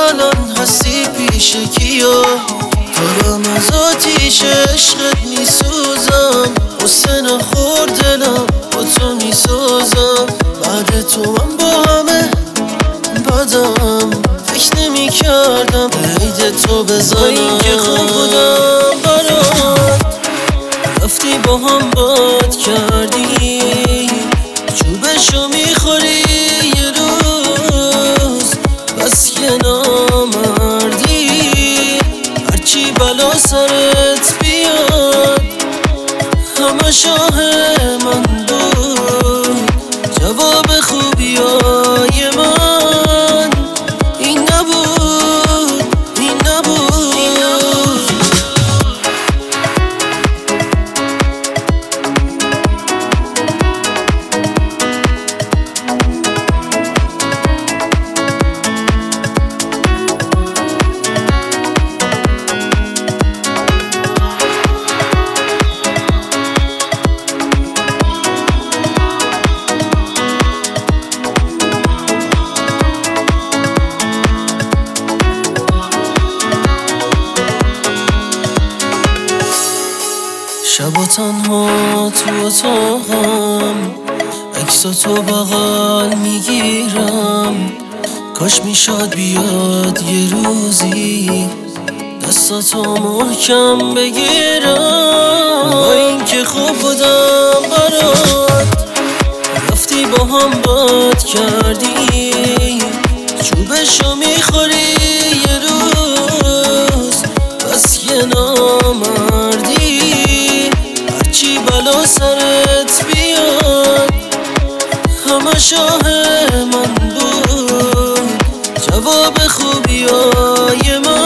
الان هستی پیش کیا؟ دارم از آتیش عشقت میسوزم، غصه نخور دلم با تو میسازم. بعد تو من با همه بدم، فکر نمی کردم عید تو بزنم. با این که خوب بودم برات، رفتی با هم باد کردی، چوبشو میخوری یه روز، بس که نامردی. هرچی بلا سرت بیاد همه شاه من بود، جواب خوبیای من این نبود، این نبود، این نبود. شب تنها تو اتاقم، عکساتو بغل میگیرم. کاش میشد بیاد یه روزی دستاتو محکم بگیرم. با این که خوب بودم برات، رفتی با هم باد کردی، چوبشو میخوری یه روز، بس که نامردی. هرچی بلا سرت بیاد همه شاه من بود، جواب خوبیای من